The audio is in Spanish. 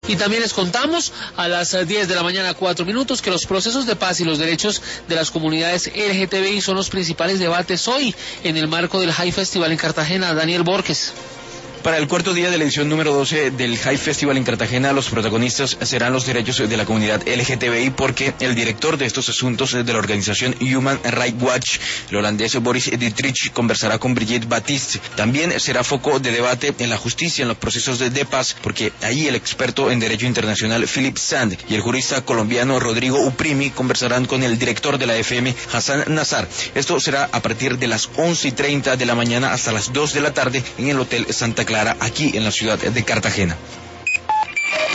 Y también les contamos a las 10 de la mañana, 4 minutos, que los procesos de paz y los derechos de las comunidades LGTBI son los principales debates hoy en el marco del High Festival en Cartagena. Daniel Borges. Para el cuarto día de la edición número 12 del High Festival en Cartagena, los protagonistas serán los derechos de la comunidad LGTBI, porque el director de estos asuntos de la organización Human Rights Watch, el holandés Boris Dietrich, conversará con Brigitte Baptiste. También será foco de debate en la justicia, en los procesos de paz, porque ahí el experto en derecho internacional Philip Sand y el jurista colombiano Rodrigo Uprimi conversarán con el director de la FM, Hassan Nazar. Esto será a partir de las 11:30 de la mañana hasta las 2 de la tarde en el Hotel Santa Clara, aquí en la ciudad de Cartagena.